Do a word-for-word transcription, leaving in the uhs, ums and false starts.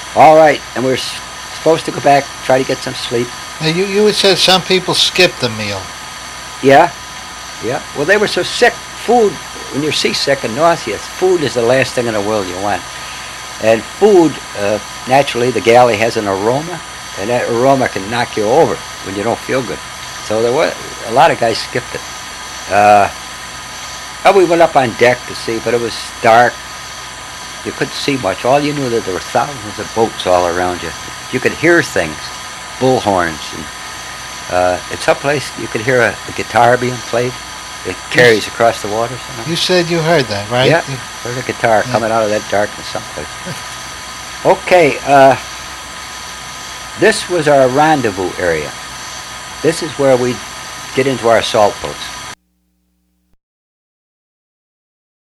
All right, and we're s- supposed to go back, try to get some sleep. Now, you, you had said some people skip the meal. Yeah, yeah. Well, they were so sick. Food, when you're seasick and nauseous, food is the last thing in the world you want. And food, uh, naturally, the galley has an aroma, and that aroma can knock you over when you don't feel good. So there was a lot of guys skipped it. Uh, well, we went up on deck to see, but it was dark. You couldn't see much. All you knew that there were thousands of boats all around you. You could hear things, bullhorns, and uh, at some place you could hear a, a guitar being played. It carries across the water. Somehow. You said you heard that, right? Yeah, You- there's a guitar Yeah. coming out of that darkness someplace. Okay, uh, this was our rendezvous area. This is where we'd get into our assault boats.